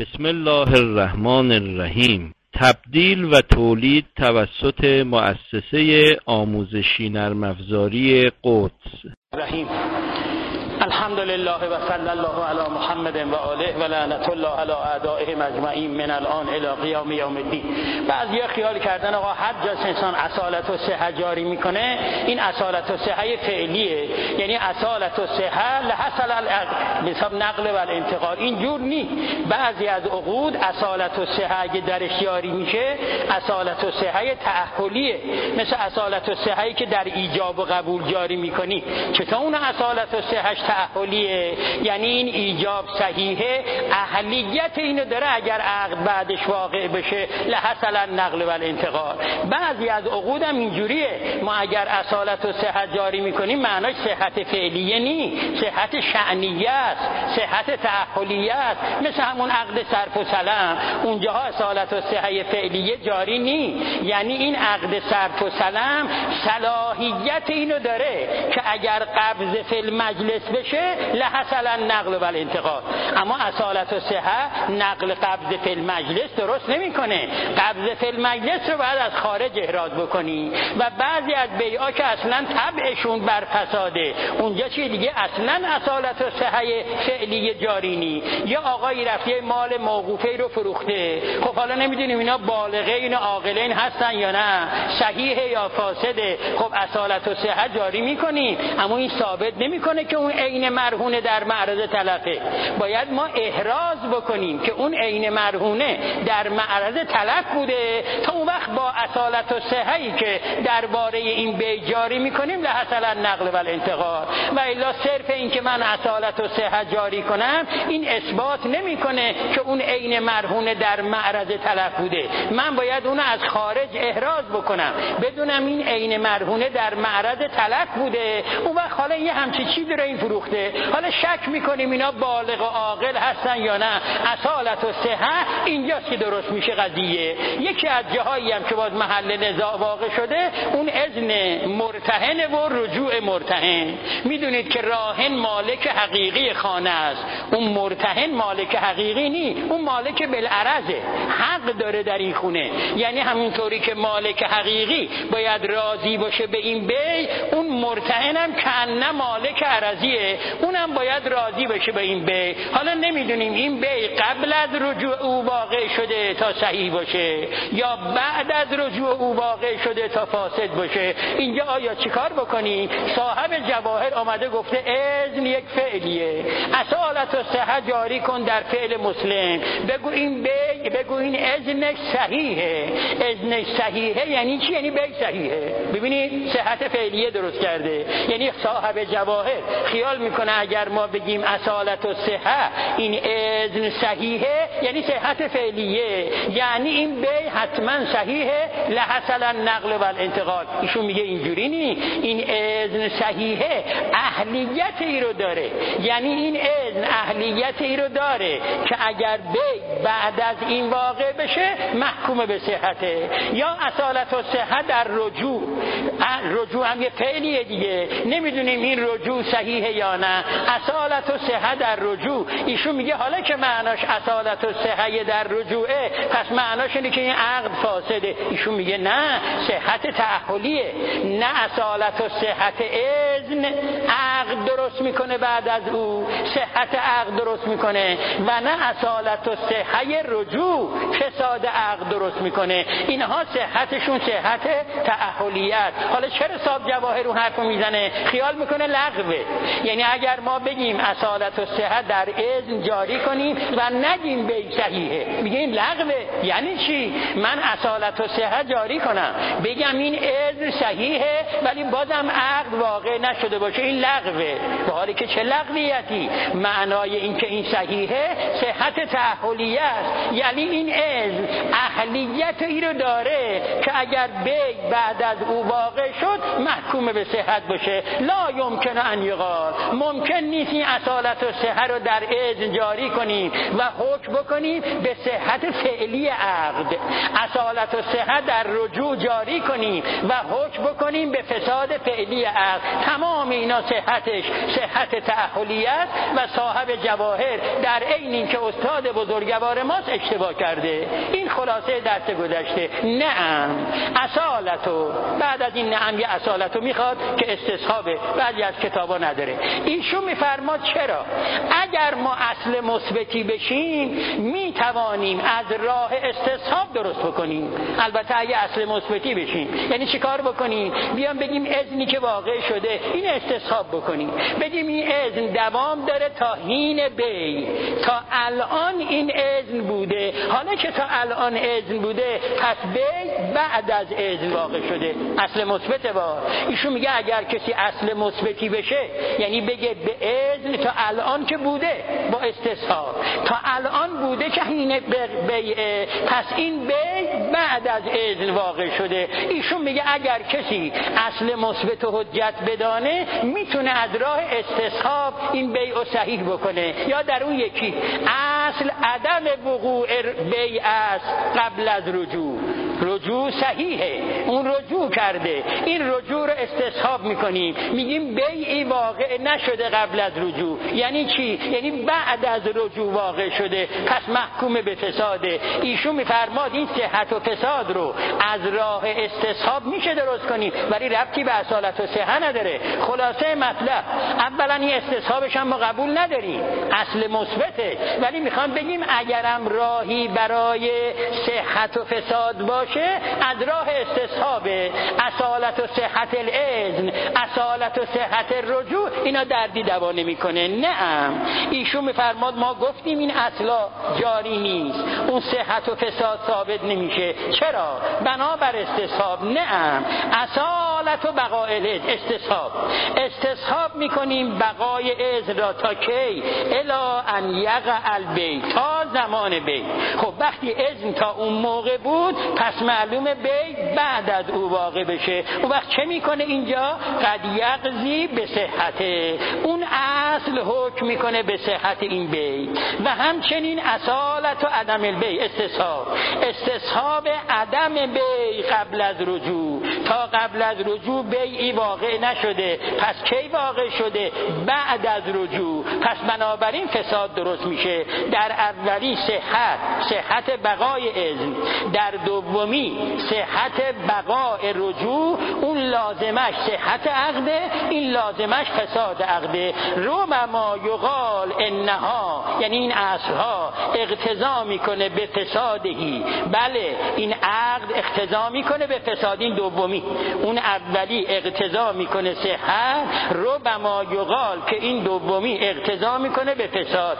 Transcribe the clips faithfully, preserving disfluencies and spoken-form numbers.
بسم الله الرحمن الرحیم. تبدیل و تولید توسط مؤسسه آموزشی نرم افزاری قدس. رحیم. الحمد لله و صلی الله علی محمد و آله و لعنت الله علی اعدائهم اجمعین من الان الی قیام یوم الدین. بعضیا خیال کردن آقا هر جا انسان اصالت و صحه جاری میکنه این اصالت و صحه فعلیه، یعنی اصالت و صحه لحصل العقد بسبب نقل و الانتقال. اینجور نی. بعضی از عقود اصالت و صحه اگه درش جاری میشه اصالت و صحه تأهلیه، مثل اصالت و صحه‌ای که در ایجاب و قبول جاری میکنی. چطور اون اصالت و صحهش تأهلیه؟ یعنی این ایجاب صحیحه، اهلیت اینو داره اگر عقد بعدش واقع بشه لحصل النقل و الانتقال. بعضی از عقود هم اینجوریه، ما اگر اصالت و صحت جاری میکنیم معناش صحت فعلیه نی، صحت شأنیه است، صحت تأهلیه است. مثل همون عقد صرف و سلم، اونجاها اصالت و صحت فعلیه جاری نی، یعنی این عقد صرف و سلم صلاحیت اینو داره که اگر قبض فی المجلس بشه لحصل النقل و الانتقال. اما اصالت و صحه نقل قبض فی المجلس درست نمیکنه. قبض فی المجلس رو باید از خارج احراز بکنی و بعضی از بیعا که اصلا طبعشون بر فساده اونجا چی دیگه اصلا اصالت و صحه فعلی جاری نی. یا آقایی رفته مال موقوفه رو فروخته، خب حالا نمیدونیم اینا بالغین و عاقلین هستن یا نه، صحیحه یا فاسده، خب اصالت و صحه جاری میکنیم اما این ثابت نمیکنه که اون عین مرهونه در معرض تلفه. باید ما احراز بکنیم که اون عین مرهونه در معرض تلف بوده، تا اون وقت با اصالت و صحه‌ای که درباره این بیع جاری میکنیم لحصل النقل و الانتقال. و الا صرف این که من اصالت و صحه جاری کنم این اثبات نمیکنه که اون عین مرهونه در معرض تلف بوده. من باید اون از خارج احراز بکنم، بدونم این عین مرهونه در معرض تلف بوده. اون وقت حالا یه همچی چیزی رو این فروخته، حالا شک میکنیم اینا بالغ و عاقل هستن یا نه، اصالت و صحه اینجاست که درست میشه قضیه. یکی از جاهایی هم که باز محل نزاع واقع شده اون اذن مرتهن و رجوع مرتهن. میدونید که راهن مالک حقیقی خانه است، اون مرتهن مالک حقیقی نی، اون مالک بالعرضه، حق داره در این خونه. یعنی همونطوری که مالک حقیقی باید راضی باشه به این بیع، اون مرتهن هم کأنه مالک عرضیه، اونم باید راضی بشه به این بیع. حالا نمیدونیم این بیع قبل از رجوع او واقع شده تا صحیح باشه یا بعد از رجوع او واقع شده تا فاسد باشه. اینجا آیا چیکار بکنیم؟ صاحب جواهر آمده گفته اذن یک فعلیه، اصالت و صحه جاری کن در فعل مسلم، بگو این بیع، بگو این اذنش صحیحه. اذنش صحیحه یعنی چی؟ یعنی بیع صحیحه. ببینید صحت فعلیه درست کرده. یعنی صاحب جواهر خیال میکنه اگر ما بگیم اصالت و صحه این اذن صحیحه یعنی صحت فعلیه، یعنی این بیع حتما صحیحه لحصل النقل و الانتقال. ایشون میگه اینجوری نی، این اذن صحیحه اهلیتی رو داره، یعنی این اذن اهلیتی رو داره که اگر بیع بعد از این واقع بشه محکوم به صحته. یا اصالت و صحه در رجوع، رجوع هم یه فعلیه دیگه، نمیدونیم این رجوع صحیحه یا نه. اصالت و صحه در رجوع، ایشون میگه حالا که معناش اصالت و صحه در رجوعه پس معناش اینه که این عقد فاسده. ایشون میگه نه، صحت تأهلیه، نه اصالت و صحت اذن عقد درست میکنه بعد از او، صحت عقد درست میکنه، و نه اصالت و صحه رجوع فساد عقد درست میکنه. اینها صحتشون صحت تأهلیت. حالا چرا صاحب جواهر اون حرفو میزنه؟ خیال میکنه لغوه. یعنی اگر ما بگیم اصالت و صحت در اذن جاری کنیم و نگیم بیع صحیحه، میگه این لغوه. یعنی چی؟ من اصالت و صحت جاری کنم بگم این اذن صحیحه ولی بازم عقد واقع نشده باشه، این لغوه. به حالی که چه لغویتی؟ معنای این که این صحیحه صحت تأهلیه است، یعنی ولی این اذن اهلیت ای رو داره که اگر بی بعد از او واقع شد محکوم به صحت باشه. لا یمکن ان یقال، ممکن نیست این اصالت و صحت رو در اذن جاری کنیم و حکم بکنیم به صحت فعلی عقد، اصالت و صحت در رجوع جاری کنیم و حکم بکنیم به فساد فعلی عقد. تمام اینا صحتش صحت تأهلی است و صاحب جواهر در عین این که استاد بزرگوار ماست اشتباه کرده. این خلاصه درس گذشته. نعم اصالتو، بعد از این نعم یه اصالتو میخواد که استصحابه، بعضی از کتابا نداره. ایشون میفرماد چرا اگر ما اصل مثبتی بشیم میتوانیم از راه استصحاب درست بکنیم. البته اگه اصل مثبتی بشیم یعنی چیکار بکنیم؟ بیام بگیم اذنی که واقع شده این استصحاب بکنیم، بگیم این اذن دوام داره تا حین بی، تا الان این اذن بوده، حالا که تا الان اذن بوده پس بی بعد از اذن واقع شده. اصل مثبت با ایشون میگه اگر کسی اصل مثبتی بشه یعنی بگه به اذن تا الان که بوده با استصحاب، تا الان بوده که حین بیعه، پس این بی بعد از اذن واقع شده. ایشون میگه اگر کسی اصل مثبت و حجت بدانه میتونه از راه استصحاب این بیع صحیح بکنه. یا در اون یکی اصل عدم وقوع بیع است قبل از رجوع، رجوع صحیحه، اون رجوع کرده، این رجوع رو استصحاب میکنیم، میگیم بیعی واقع نشده قبل از رجوع. یعنی چی؟ یعنی بعد از رجوع واقع شده، پس محکوم به فساده. ایشون میفرماد این صحت و فساد رو از راه استصحاب میشه درست کنیم ولی ربطی به اصالت و صحت نداره. خلاصه مطلب اولا این استصحابش هم ما قبول نداریم، اصل مثبته، ولی میخوام بگیم اگرم راهی برای صحت و فساد باشه از راه استصحاب اصالت و صحت الاذن، اصالت و صحت الرجوع، اینا دردی دوا نمیکنه. نعم ایشون میفرماد ما گفتیم این اصلا جاری نیست، اون صحت و فساد ثابت نمیشه. چرا؟ بنابر استصحاب. نعم اصالت و بقای الاذن، استصحاب استصحاب میکنیم بقای اذن را تا کی؟ الا ان یقع البی، تا زمان بی. خب وقتی اذن تا اون موقع بود پس معلومه بی بعد از او واقع بشه. اون وقت چه میکنه اینجا؟ قد یقضی به صحته، اون اصل حکم میکنه به صحت این بی. و همچنین اصالت و عدم البی، استصحاب استصحاب عدم بی قبل از رجوع، تا قبل از رجوع بیعی واقع نشده، پس کی واقع شده؟ بعد از رجوع، پس بنابراین فساد درست میشه. در اولی صحت صحت بقای اذن، در دومی صحت بقای رجوع، اون لازمش صحت عقده، این لازمش فساد عقده. ربما یقال انها، یعنی این اصلها اقتضا میکنه به فسادهی، بله این عقد اقتضا میکنه به فساد این دومی، اون اولی اقتضا میکنه صحت، ربما یقال که این دومی اقتضا میکنه به فساد.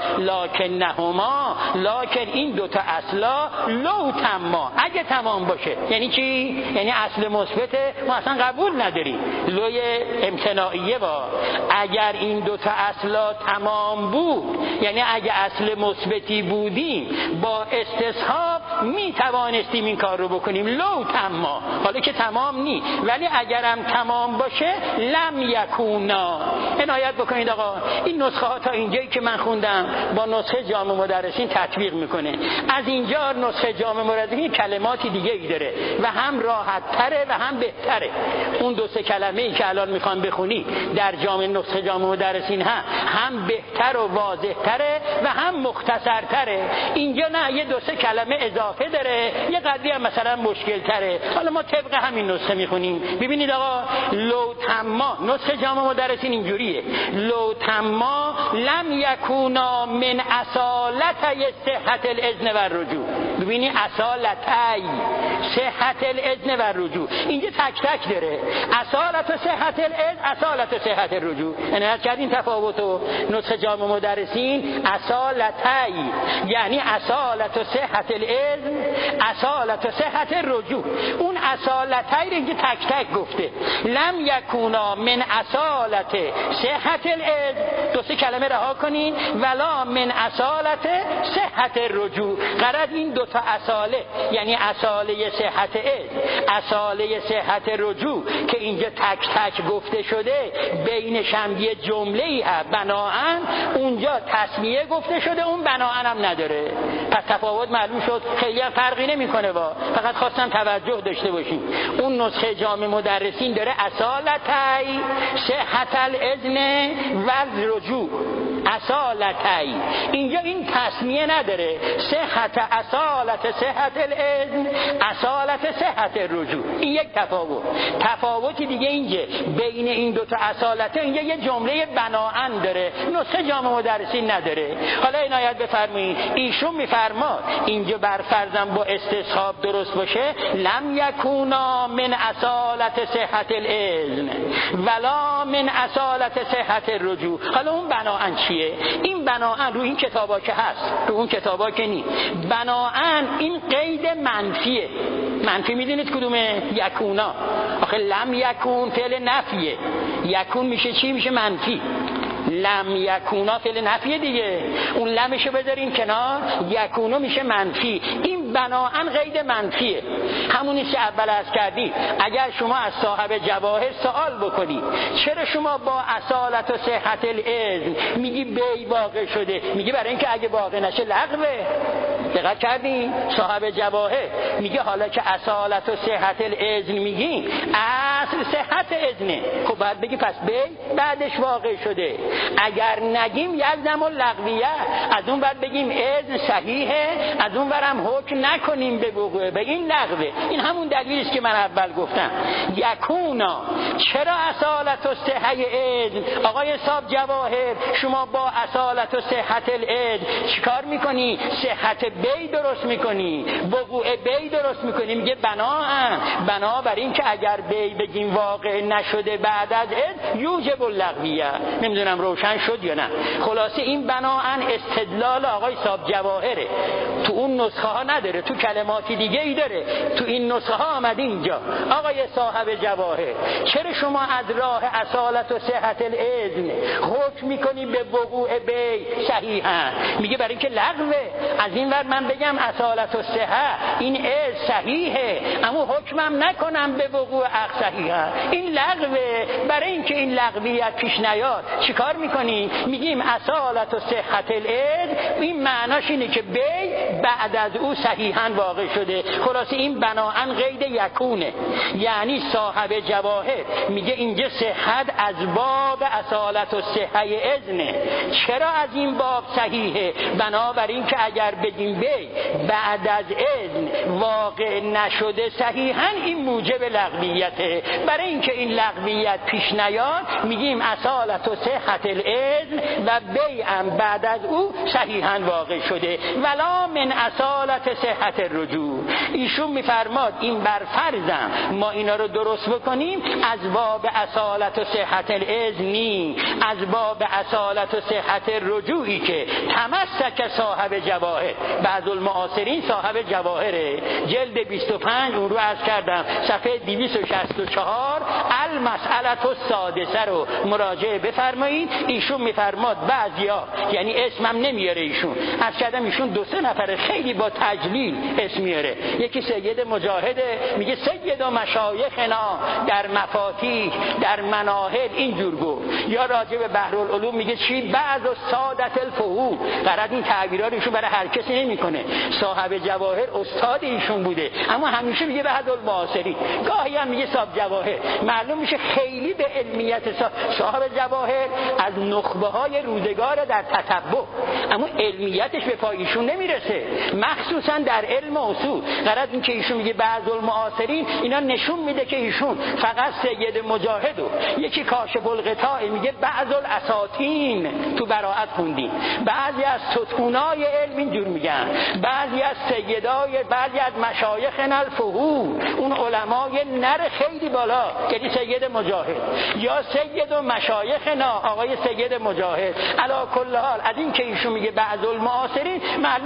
لکنهما، لکن این دوتا اصلا لو تمام، اگه تمام باشه. یعنی چی؟ یعنی اصل مثبته ما اصلا قبول نداریم، لوی امتناعیه با. اگر این دوتا اصلا تمام بود، یعنی اگه اصل مثبتی بودیم با استصحاب می توانستیم این کار رو بکنیم، لو تمام. حالا که تمام نی، ولی اگرم تمام باشه لم یکونا. عنایت بکنید آقا، این نسخه ها تا اینجایی که من خوندم با نسخه جامع مدرسین تطبیق میکنه. از اینجا نسخه جامع مدرسین کلماتی دیگه ای داره و هم راحت تره و هم بهتره. اون دو سه کلمه ای که الان میخوام بخونی در جامع نسخه جامع مدرسین هم هم بهتر و واضح تره و هم مختصر تره. اینجا نه، یه دو سه کلمه اضافه داره، یه قدری هم مثلا مشکل تره. حالا ما طبق همین نسخه میخونیم. ببینید آقا، لو تما، نسخه جامع مدرسین اینجوریه: لو تما لم یکونا من اصالتی صحت الاذن و رجوع. ببینی اصالتی صحت الاذن و رجوع، اینجا تک تک داره: اصالت و صحت الاذن، اصالت و صحت الرجوع. یعنی کردین تفاوتو. نسخه جامع مدرسین اصالتی یعنی اصالت و صحت الاذن، اصالت و صحت الرجوع. اون اصالتی رو اینجا تک تک گفته: لم یکونا من اصالت صحت الاذن، دو سه کلمه رها کنین، ولا من اصالت صحت الرجوع. قرار این دو تا اصاله، یعنی اصاله صحت اذن، اصاله صحت رجوع که اینجا تک تک گفته شده، بینش هم یه جمله‌ای هست بناءً، اونجا تسمیه گفته شده، اون بناءً هم نداره. پس تفاوت معلوم شد، خیلی هم فرقی نمیکنه با، فقط خواستم توجه داشته باشیم. اون نسخه جامع مدرسین داره اصالتی صحت الاذن و رجوع، اصالتی، اینجا این تسمیه نداره، صحت اصالت صحت الاذن، اصالت صحت الرجوع. این یک تفاوت. تفاوتی دیگه اینجا بین این دو تا اصالته، اینجا یه جمله بناءً داره، نسخه جامع مدرسین نداره. حالا عنایت بفرمایید، ایشون میفرماد اینجا بر فرضاً با استصحاب درست باشه، لم یکونا من اصالت صحت الاذن ولا من اصالت صحت الرجوع. حالا اون بناءً چیه؟ این بناءً رو این کتابا که هست، رو اون کتابا که نی، بناءً این قید منفیه. منفی میدونید کدومه؟ یکونا. آخه لم یکون فعل نفیه، یکون میشه چی؟ میشه منفی. لم یکونا فعل نفیه دیگه، اون لمشو بذارین کنار، یکونو میشه منفی. این بناءً قید منفیه. همونی که اول عرض کردی، اگر شما از صاحب جواهر سوال بکنی چرا شما با اصالت و صحت الاذن میگی بی واقع شده، میگی برای اینکه اگه واقع نشه لغوه. دقت کردین؟ صاحب جواهر میگه حالا که اصالت و صحت الاذن میگی، اصل صحت اذنه، خب بعد بگی پس بی بعدش واقع شده. اگر نگیم یلزم اللغویه، از اون بعد بگیم اذن صحیحه، از اون برم حکم نکنیم به وقوع، بگیم لغوه. این همون دلیلی است که من اول گفتم. یکونا، چرا اصالت و صحت اذن؟ آقای صاحب جواهر شما با اصالت و صحت الاذن چیکار میکنی؟ صحت بی درست میکنی، وقوع بی درست میکنی. میگه بناهن بنابر این که اگر بی بگیم واقع نشده بعد از اذن یوجب اللغویه. نمیدونم روشن شد یا نه. خلاصه این بناهن استدلال آقای صاحب جواهره، تو اون نسخه ها نداره، تو کلماتی دیگه ای داره، تو این نسخه ها آمده اینجا. آقای صاحب جواهر چرا شما از راه اصالت و صحت الاذن حکم میکنی به وقوع بی صحیحا؟ میگه برای اینکه لغوه. از این ور من بگم اصالت و صحت این از صحیحه اما حکمم نکنم به وقوع اخ صحیحه، این لغوه. برای اینکه این لغویت پیش نیاد چیکار میکنی؟ میگیم اصالت و صحت الاذن، این معناش اینه که بی بعد از او صحیحا واقع شده. خلاصه این بناهن قید یکونه، یعنی صاحب جواهر میگه اینجا صحت از باب اصالت و صحت اذنه. چرا از این باب صحیحه؟ بنابراین که اگر بگیم بی بعد از اذن واقع نشده صحیحا این موجب لغویته. برای اینکه این لغویت پیش نیاد میگیم اصالت و صحت الاذن و بی ام بعد از او صحیحا واقع شده. ولا من اصالت صحت الرجوع. ایشون میفرماد این بر فرضم ما اینا رو درست بکنیم از باب اصالت و صحت الاذن نی، از باب اصالت و صحت الرجوعی که تمسک صاحب جواهر، بعض المعاصرین صاحب جواهره، جلد بیست و پنج، اون رو عرض کردم صفحه دویست و شصت و چهار، المسئله السادسه رو مراجعه بفرمایید. ایشون میفرماد بعضیا، یعنی اسمم نمیاره ایشون، عرض کردم ایشون دو سه نفر خیلی با تجلیل اسم میاره. یکی سید مجاهد میگه سید و مشایخنا در مفاتیح در مناهل اینجور گفت، یا راجع به بحرالعلوم میگه چی؟ بعض سادت الفهول. قرار این تعبیرات ایشون برای هر کسی نمیکنه. صاحب جواهر استاد ایشون بوده اما همیشه میگه بعض المعاصرین، گاهی هم میگه صاحب جواهر. معلوم میشه خیلی به علمیت صاحب جواهر از نخبه های روزگار در تتبع، اما علمیتش به پای ایشون نمیرسه، مخصوصا در علم اصول. قرار این که ایشون میگه بعض المعاصرین، اینا نشون میده که ایشون فقط سید مجاهد و یکی کاشف الغطاء میگه بعض الاساطین تو براءت خوندیم، بعضی از ستونای علم اینجور میگن، بعضی از سیدای، بعضی از مشایخ الفهول، اون علمای نر خیلی بالا، یعنی سید مجاهد یا سید و مشایخنا آقای سید مجاهد. علی کل حال از این که ایشون میگه بعض المعاصرین، معلوم میشه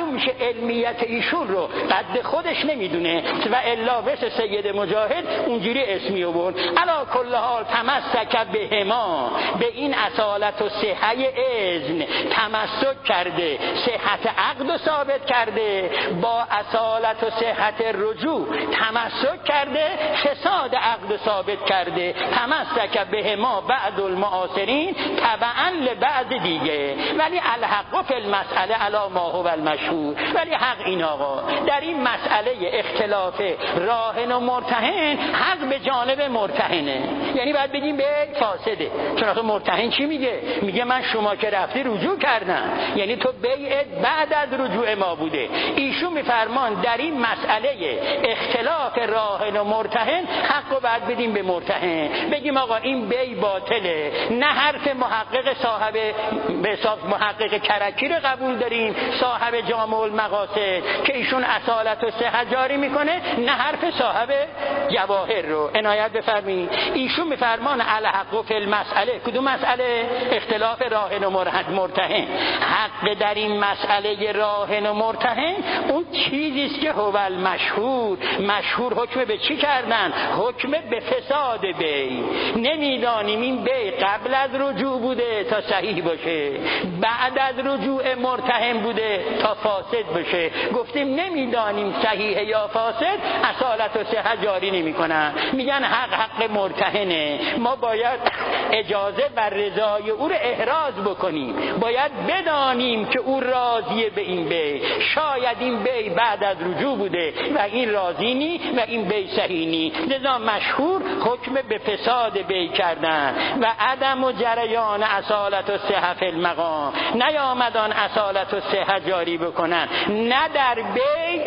علمیت ایشون رو قد خودش نمیدونه و الا مثل سید مجاهد اونجوری اسمی آورد. علا کل حال تمسک بهما، به این اصالت و صحه اذن تمسک کرده، صحت عقد رو ثابت کرده، با اصالت و صحت رجوع تمسک کرده، فساد عقد رو ثابت کرده. تمسک بهما بعد المعاصرین تبعا لبعد دیگه، ولی الحق فی المسئله علی ما هو المشهور. ولی حق این آقا در این مسئله اختلاف راهن و مرتهن، حق به جانب مرتهنه. یعنی باید بگیم به فاسده، چون آخه مرتهن چی میگه؟ میگه من شما که رفتی رجوع کردم، یعنی تو بیعت بعد از رجوع ما بوده. ایشون میفرمان در این مسئله اختلاف راهن و مرتهن حق رو باید بدیم به مرتهن، بگیم آقا این بی باطله، نه حرف محقق صاحب به حساب محقق کرکی رو قبول داریم، صاحب جامع المقاصد که ایشون اصالت و صحت جاری میکنه، نه حرف صاحب جواهر رو. عنایت بفرمایید. ایشون میفرمان الحق فی المسئله، کدوم مسئله؟ اختلاف راهن و مرتهن. حق در این مسئله راهن و مرتهن اون چیزی است که هو المشهور. مشهور حکم به چی کردن؟ حکم به فساد بی. نمیدانیم این بی قبل از رجوع بوده تا صحیح باشه، بعد از رجوع مرتهن بوده تا فاسد باشه. گفتیم نمیدانیم صحیح یا فاسد، اصالت و صحت جاری نمی کنن. میگن حق حق مرتهنه، ما باید اجازه بر رضای او رو احراز بکنیم، باید بدانیم که او راضیه به این بی. شاید این بی بعد از رجوع بوده و این راضی نی و این بی صحیح نی، لذا مشهور حکم به فساد بی کردن و عدم و جریان اصالت و صحت المقام. نیامدان اصالت و صحت جاری بکنن، نه در بی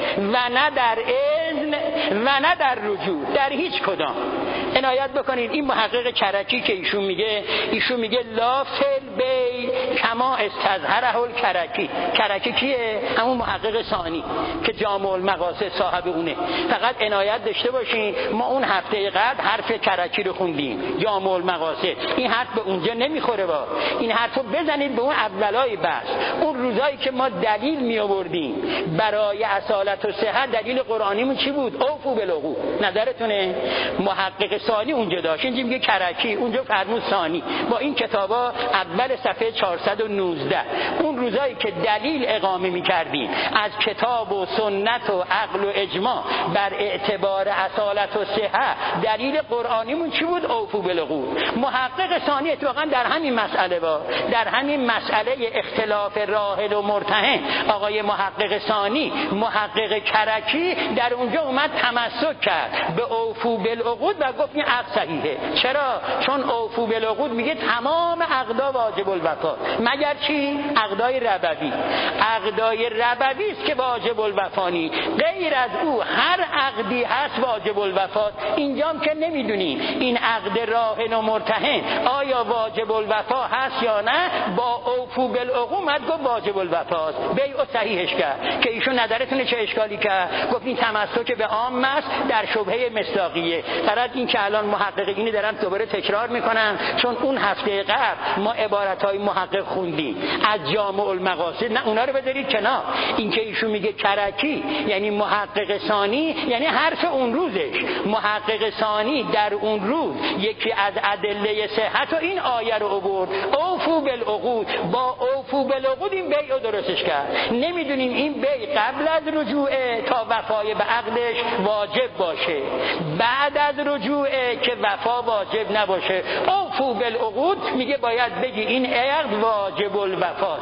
و نه در اذن و نه در رجوع، در هیچ کدام. عنایت بکنید. این محقق کرکی که ایشون میگه، ایشون میگه لا فل بی کما استظهره الکرکی. کرکی کیه؟ همون محقق ثانی که جامع المقاصد صاحب اونه. فقط عنایت داشته باشین، ما اون هفته قبل حرف کرکی رو خوندیم، جامع المقاصد. این حرف به اونجا نمیخوره. با این حرفو بزنید به اون اولای بحث، اون روزایی که ما دلیل می آوردیم برای اصالت و صحت، دلیل قرآنیمون چی بود؟ اوفو بالعقود. نظرتونه؟ محقق ثانی اونجا داشت، اینجا میگه کرکی، اونجا فرمود ثانی. با این کتابا اول صفحه چهارصد و نوزده، اون روزایی که دلیل اقامه میکردیم از کتاب و سنت و عقل و اجماع بر اعتبار اصالت و صحت، دلیل قرآنیمون چی بود؟ اوفو بالعقود. محقق ثانی اتفاقا در همین مسئله با در همین مسئله اختلاف راهل و مرتهن، آقای محقق ثانی، محقق کرکی در اونجا اومد تمسک کرد به اوفو بالعقود و گفت این عقد صحیحه. چرا؟ چون اوفو بالعقود میگه تمام عقدا واجب الوفا، مگر چی؟ عقدای ربوی. عقدای ربوی است که واجب الوفانی، غیر از او هر عقدی هست واجب الوفا. اینجام که نمیدونیم این عقد راهن و مرتهن آیا واجب الوفا هست یا نه، با اوفو بالعقود مد گفت واجب الوفاست، بیع و صحیحش کرد. که ایشون نظرتونه چه اشکالی کرد؟ گفت این تمسک به عام است در شبهه مصداقیه. فقط این که الان محققینی دارن دوباره تکرار میکنن، چون اون هفته قبل ما عبارتهای محقق خوندیم از جامع المقاصد، نه اونا رو بذارید کنار. این که ایشون میگه کرکی یعنی محقق ثانی، یعنی حرف اون روزش. محقق ثانی در اون روز یکی از ادله صحت و این آیه رو آورد، اوفو بالعقود. با اوفو بالعقود این بیع رو درستش کرد. نمیدونیم این بیع قبل از رجوع تا وفای به عقدش واجب باشه، بعد از رجوع که وفا واجب نباشه. اوفو بالعقود میگه باید بگی این عقد واجب الوفا.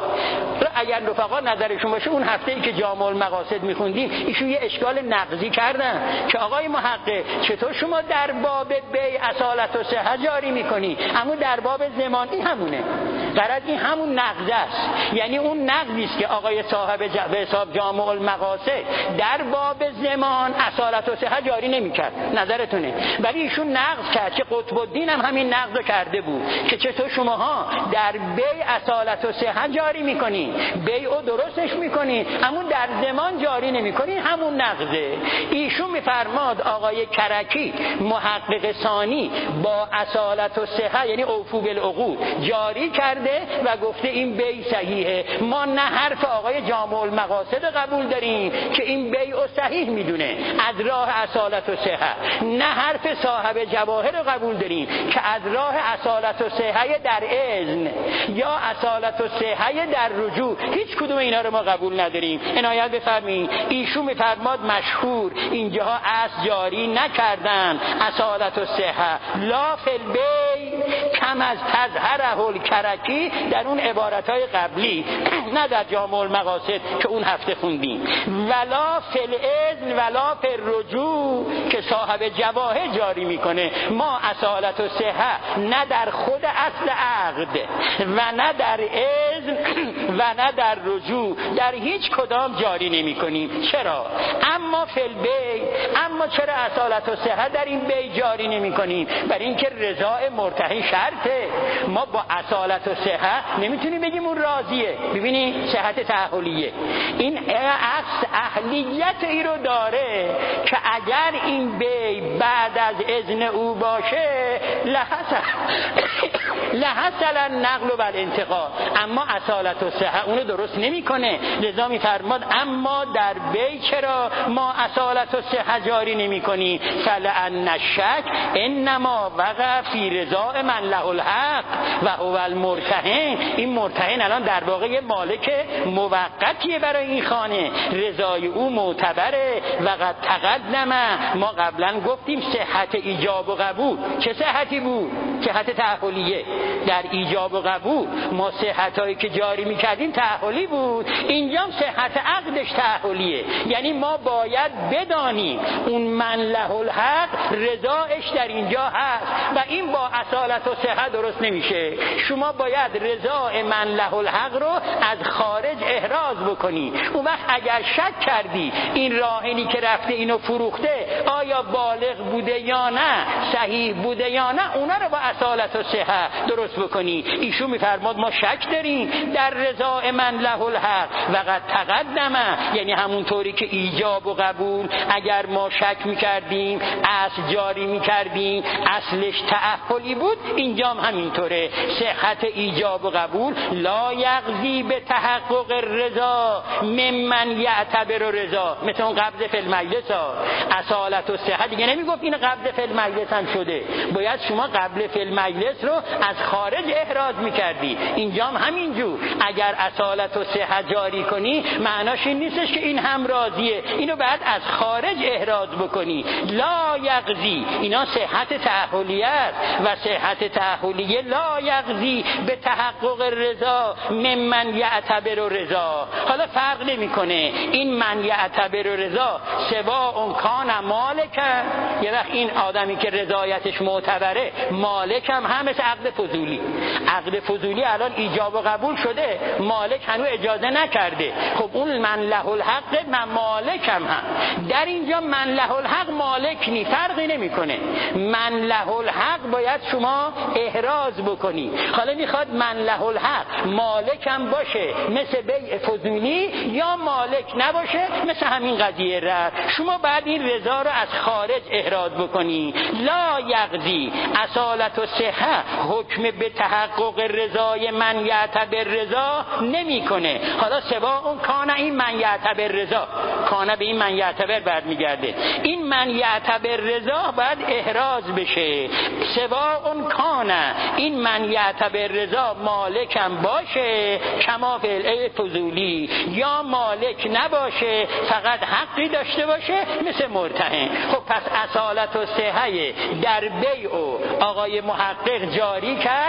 اگر رفقا نظرشون باشه، اون هفته‌ای که جامع المقاصد میخوندیم ایشون یه اشکال نقضی کردن که آقای محقق چطور شما در باب بیع اصالت و صحت جاری میکنی، اما در باب زمان این همونه. غرض این همون نقض است، یعنی اون نقضی است که آقای صاحب به حساب جامع المقاصد در باب زمان اصالت و صحت جاری نمیکرد. نظرتونه؟ ولی ایشون نقض کرد که قطب الدین هم همین نقض کرد. کرده بود که چطور شماها در بیع اصالت و صحت جاری میکنین، بیع درستش میکنین، همون در ضمان جاری نمیکنین، همون نقضه. ایشون میفرماد آقای کرکی محقق ثانی با اصالت و صحت یعنی اوفو بالعقود جاری کرده و گفته این بیع صحیحه. ما نه حرف آقای جامع المقاصد قبول داریم که این بیع صحیح میدونه از راه اصالت و صحت، نه حرف صاحب جواهر رو قبول داریم که از راه اصالت و صحت در اذن یا اصالت و صحت در رجوع، هیچ کدوم اینا رو ما قبول نداریم. عنایت بفرمایید ایشون میفرماد مشهور اینجاها اصل جاری نکردن اصالت و صحت، لا فی البیع کم از تظهره الکرکی در اون عبارتهای قبلی، نه در جامع المقاصد که اون هفته خوندیم، ولا فی الاذن ولا فی الرجوع که صاحب جواهر جاری میکنه. ما اصالت و صحت نه در خود اصل عقد و نه در اذن و نه در رجوع در هیچ کدام جاری نمی کنیم. چرا؟ اما فی البیع، اما چرا اصالت و صحت در این بیع جاری نمی کنیم؟ برای اینکه رضا مرتهن شرطه. ما با اصالت و صحت نمیتونیم بگیم اون راضیه. ببینید صحت تعهلیه، این اصل اهلیت ای رو داره که اگر این بیع بعد از اذن او باشه لحظه لحظه النقل و الانتقال، اما اصالت و صحت اونو درست نمیکنه. لذا میفرماد اما در بیع چرا ما اصالت و صحت جاری نمی کنیم؟ فلان الشک انما وقع فی رضا من له الحق و هو المرتهن. این مرتهن الان در واقع یه مالک موقتیه برای این خانه، رضای او معتبره. و قد تقدم ما قبلا گفتیم صحت ایجاب و قبول چه صحتی بود؟ صحت تعهلیه. در ایجاب و قبول ما صحتایی که جاری میکردیم تعهلی بود، اینجا صحت عقدش تعهلیه. یعنی ما باید بدانیم اون من له الحق رضایش در اینجا هست و این با اصالت و صحت درست نمیشه. شما باید رضا من له الحق رو از خارج احراز بکنی. اون وقت اگر شک کردی این راهنی که رفته اینو فروخته آیا بالغ بوده یا نه، صحیح بوده یا نه، اونا رو با اصالت و صحت درست بکنی. ایشون میفرماد ما شک داریم در رضا من له الحق و قد تقدم، یعنی همون طوری که ایجاب و قبول اگر ما شک میکردیم اصل جاری میکردیم اصلش تعهلی بود، اینجا هم همینطوره. صحت ایجاب و قبول لا یقضی به تحقق رضا ممن یعتبر رضا، مثل اون قبض فی المجلس ها. اصالت و صحت دیگه نمیگفت این قبض فی المجلس هم شده، باید شما قبل فی المجلس رو از خارج احراز میکردی. اینجا هم همینجور اگر اصالت و صحت جاری کنی معناش این نیستش که این هم راضیه، اینو بعد از خارج احراز بکنی. لا یقضی، اینا صحت تعهلیه است و صحت تعهلیه لا یقضی به تحقق رضا ممن یعتبر رضا. حالا فرق نمیکنه این من یعتبر رضا سوا اون کان مالک، یه وقت این آدمی که رضایتش معتبره مالک هم هم مثل عقد فضولی. عقد فضولی الان ایجاب و قبول شده، مالک هنوز اجازه نکرده، خب اون من له الحق من مالکم هم. در اینجا من له الحق مالک نی، فرقی نمیکنه. من له الحق باید شما احراز بکنی. حالا میخواد من له الحق مالکم باشه مثل بیع فضولی یا مالک نباشه مثل همین قضیه رد. شما بعد این رضا رو از خارج احراز بکنی. لا یقضی اصالت و صحت حکم به تحقق رضای من یعتبر رضا نمیکنه. حالا سوا اون کانه این من یعتبر رضا، کانه به این من یعتبر بعد میگرده، این من یعتبر رضا باید احراز بشه. سوا اون کانه این من یعتبر رضا مالکم باشه کما فعل فضولی، یا مالک نباشه فقط حقی داشته باشه مثل مرتهن. خب پس اصالت و صحت در بیع و آقای محقق جاری کرد، اصالت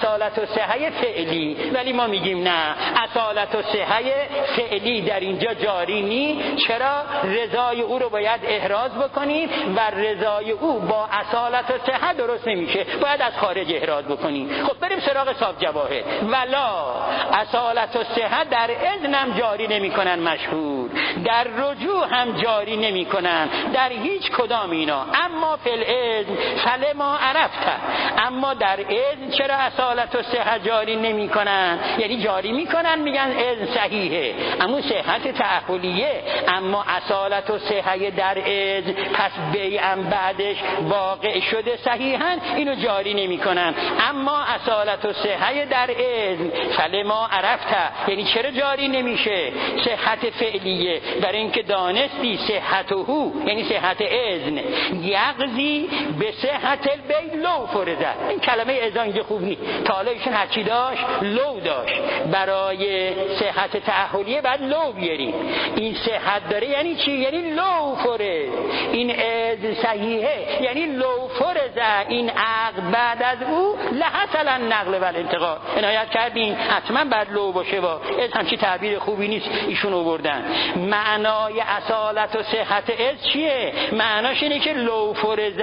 اصالت و صحه فعلی، ولی ما میگیم نه، اصالت و صحه فعلی در اینجا جاری نی. چرا؟ رضای او رو باید احراز بکنید و رضای او با اصالت و صحه درست نمیشه، باید از خارج احراز بکنید. خب بریم سراغ صاحب جواهر. ولا اصالت و صحه در اذن هم جاری نمیکنن مشهور، در رجوع هم جاری نمیکنن، در هیچ کدام اینا. اما فی الاذن فلما عرفت، اما در اذن چرا اصالت و صحه جاری نمیکنن؟ یعنی جاری میکنن، میگن اذن صحیحه اما صحت تأهلیه، اما اصالت و صحه در اذن پس بیعم بعدش واقع شده صحیحاً، اینو جاری نمیکنن. اما اصالت و صحه در اذن فلما عرفت، یعنی چرا جاری نمیشه؟ صحت فعلیه، در اینکه دانستی صحت هو یعنی صحت اذن یقضی به صحت البیع لو فرضه. این کلمه اذن اینجا خوب نیست، تا حالا ایشون هرچی داشت لو داشت، برای صحت تأهلیه بعد لو بیاریم. این صحت داره یعنی چی؟ یعنی لو فرض. این اذن صحیحه یعنی لو فرضه، این عقد بعد از او لحصل النقل و الانتقال. عنایت کردین حتما بعد لو باشه، با از همچی تعبیر خوبی نیست ایشون آوردن. معنای اصالت و صحت از چیه؟ معناش اینه که لو فرضه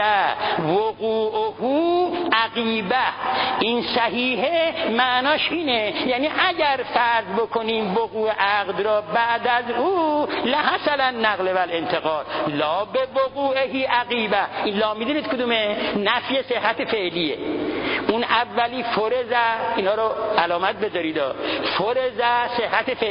وقوعه عقیبه. این صحیحه معناش اینه، یعنی اگر فرض بکنیم وقوع عقد را بعد از او لحصل النقل و الانتقال لا به وقوعه عقیبه. این لا میدونید کدومه؟ نفی صحت فعلیه. اون اولی فرضه، اینا رو علامت بذارید، فرضه صحت ف...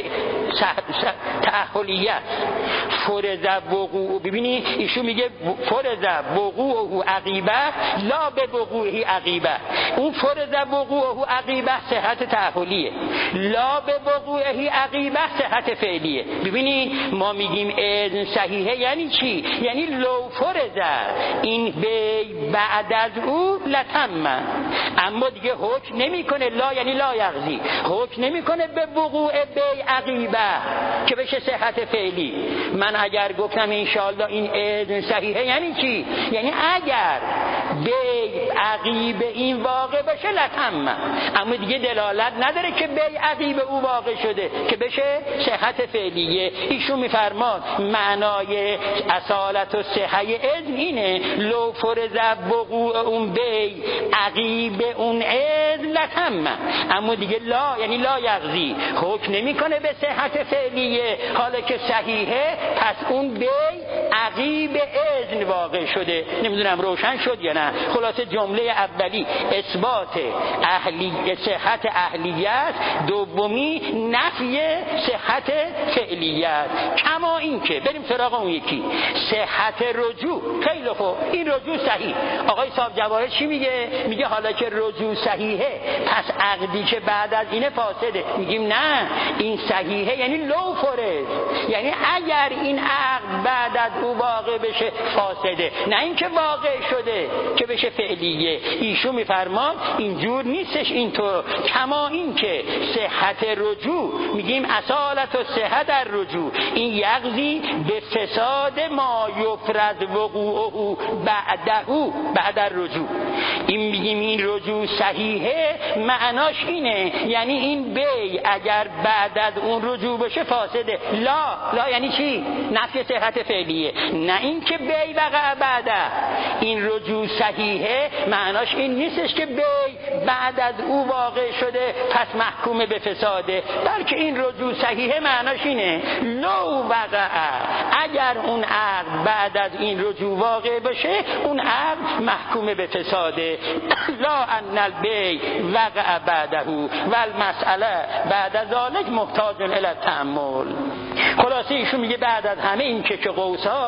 تأهلیت، فرضه وقوع. ببینی ایشون میگه فرضه وقوعه عقیبه لا به وقوعه عقیبه. اون فرضه وقوعه عقیبه صحت تأهلیه، لا به وقوعه عقیبه صحت فعلیه. ببینی ما میگیم اذن صحیحه یعنی چی؟ یعنی لو فرضه این بی بعد از او لتم، اما دیگه حکم نمیکنه. لا یعنی لا یغزی، حکم نمیکنه به وقوع بی عقیبه که بشه صحت فعلی. من اگر گفتم انشاءالله این اذن صحیحه یعنی چی؟ یعنی اگر بی عقیبه این واقع بشه لتم، اما دیگه دلالت نداره که بی عقیبه او واقع شده که بشه صحت فعلیه. ایشون میفرماد معنای اصالت و صحه اذن اینه لو فرض وقوع اون بی عقیبه اون اذن لتم، اما دیگه لا یعنی لا یغزی، حکم نمیکنه به صحت فعلیه. حالا که صحیحه پس اون بی عقیبه اذن واقع شده. نمیدونم روشن شد یا نه. خلاصه جمله اولی اثبات اهلی صحت اهلیت، دومی نفی صحت فعلیت. کما این که بریم سراغ اون یکی صحت رجوع. خیلی خوب، این رجوع صحیح. آقای صاحب جواهر چی میگه؟ میگه حالا که رجوع صحیحه پس عقدی که بعد از اینه فاسده. میگیم نه، این صحیحه یعنی لو فرض، یعنی اگر این عقد بعد از او واقع بشه فاسده، نه اینکه واقع شده که بشه فعلیه. ایشون میفرمان اینجور نیستش، اینطور. کما این که صحت رجوع میگیم اصالت و صحت در رجوع این یغزی به فساد ما یفرض وقوعه بعده بعد الرجوع. این میگیم این رجوع صحیحه معناش اینه، یعنی این بی اگر بعد از اون رجوع بشه فاسده. لا لا یعنی چی؟ نفی صحت فعلیه، نه این که بی وقع بعده. این رجوع صحیحه معناش این نیستش که بی بعد از او واقع شده پس محکوم به فساده، بلکه این رجوع صحیحه معناش اینه لو وقع، اگر اون عقد بعد از این رجوع واقع بشه اون عقد محکوم به فساده. لا ان البی وقع بعده و المسئله بعد از ذلك محتاج الی التأمل. خلاصه ایشون میگه بعد از همه این که که قوسا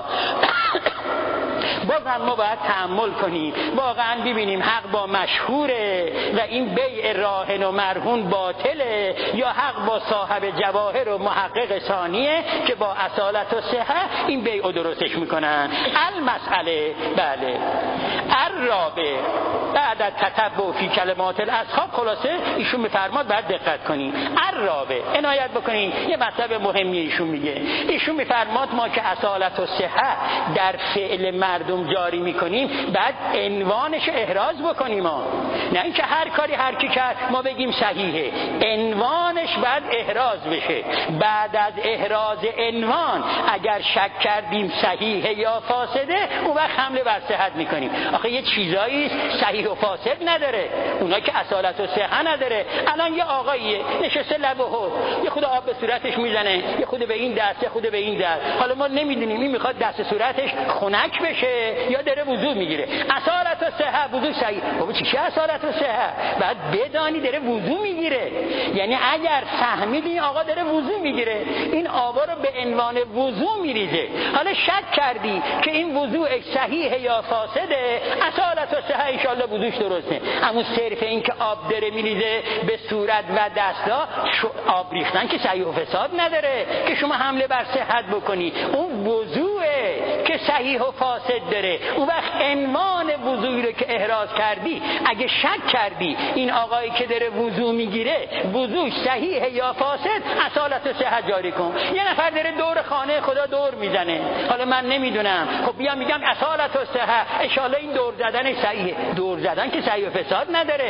بازم ما باید تأمل کنیم، واقعا ببینیم حق با مشهوره و این بیع راهن و مرهون باطله، یا حق با صاحب جواهر و محقق ثانیه که با اصالت و صحه این بیع رو درستش میکنن. المسئله بله الرابع بعد از تتبع فی کلمات الاصحاب. خلاصه ایشون میفرماد باید دقت کنیم. الرابع عنایت بکنین، یه مطلب مهمی ایشون میگه. ایشون میفرماد ما که اصالت و صحه در فعل مرهون مردم جاری میکنیم بعد عنوانش احراز بکنیم ما. نه اینکه هر کاری هر کی کرد ما بگیم صحیحه. عنوانش بعد احراز بشه. بعد از احراز عنوان اگر شک کردیم صحیحه یا فاسده اون وقت حمله بر صحت میکنیم. آخه یه چیزایی صحیح و فاسد نداره، اونا که اصالت و صحه نداره. الان یه آقاییه نشسته لب حوض، یه خود آب به صورتش میزنه، یه خود به این دست، یه خود به این دست. حالا ما نمیدونیم این میخواد دست صورتش خنک بشه یا داره وضو میگیره. اصالت و صحه وضو صحیح. بابا چی چه اصالت و صحه؟ بعد بدانی داره وضو میگیره. یعنی اگر فهمیدی این آقا داره وضو میگیره، این آبا رو به عنوان وضو میریزه. حالا شک کردی که این وضوع صحیح یا فاسده، اصالت و صحه ان شاءالله وضوش درسته. اما صرف این که آب داره میریزه به صورت و دستا، آب ریختن که صحیح و فساد نداره که شما حمله بر صحت بکنی. اون وضوعه که صحیح و فاسد داره. اون وقت عنوان وضوعی رو که احراز کردی، اگه شک کردی این آقایی که داره وضو میگیره وضوش صحیح یا فاسد، اصالت و صحت جاری کن. یه نفر داره دور خانه خدا دور میزنه، حالا من نمیدونم، خب بیام میگم اصالت و صحت، ان شاءالله این دور زدن صحیحه. دور زدن که صحیح و فساد نداره،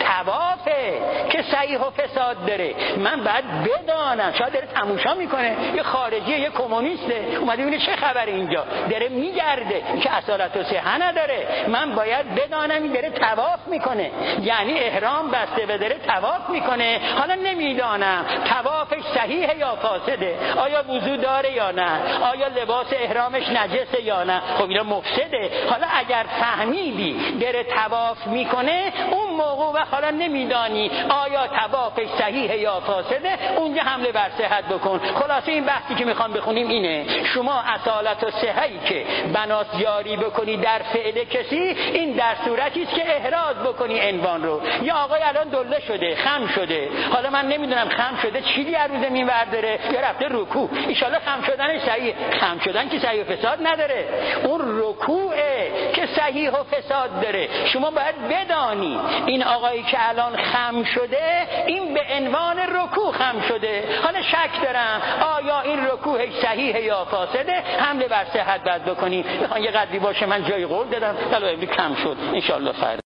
طوافه که صحیح و فساد داره. من بعد بدانم، شاید داره تماشا میکنه، یه خارجیه، یه کمونیسته، اومده ببینه چه خبره اینجا، داره میگرده که اصالت و صحت نداره. من باید بدانم این داره طواف میکنه، یعنی احرام بسته و داره طواف میکنه. حالا نمیدانم طوافش صحیحه یا فاسده، آیا وضو داره یا نه، آیا لباس احرامش نجسه یا نه. خب اینا مفسده. حالا اگر فهمیدی داره طواف میکنه، اون موقع و حالا نمیدانی آیا طوافش صحیحه یا فاسده، اونجا حمله بر صحت بکن. خلاصه این بحثی که میخوام بخونیم اینه، شما اصالت و صحه‌ای که بناس جاری بکنی در فعل کسی، این در صورتی است که احراز بکنی عنوان رو. یا آقای الان دله شده، خم شده، حالا من نمیدونم خم شده چیزی از روز مینور داره یا رفته رکوع، ان شاءالله خم شدنش صحیح. خم شدن که صحیح و فساد نداره، اون رکوعه که صحیح و فساد داره. شما باید بدانی این آقایی که الان خم شده، این به عنوان رکوع خم شده. حالا شک دارم آیا این رکوعش صحیحه یا فاسده، حمله بر صحت باید بکنی. میخوان یه قدری باشه من جای قول دادم، حالا امروز کم شد ان شاءالله.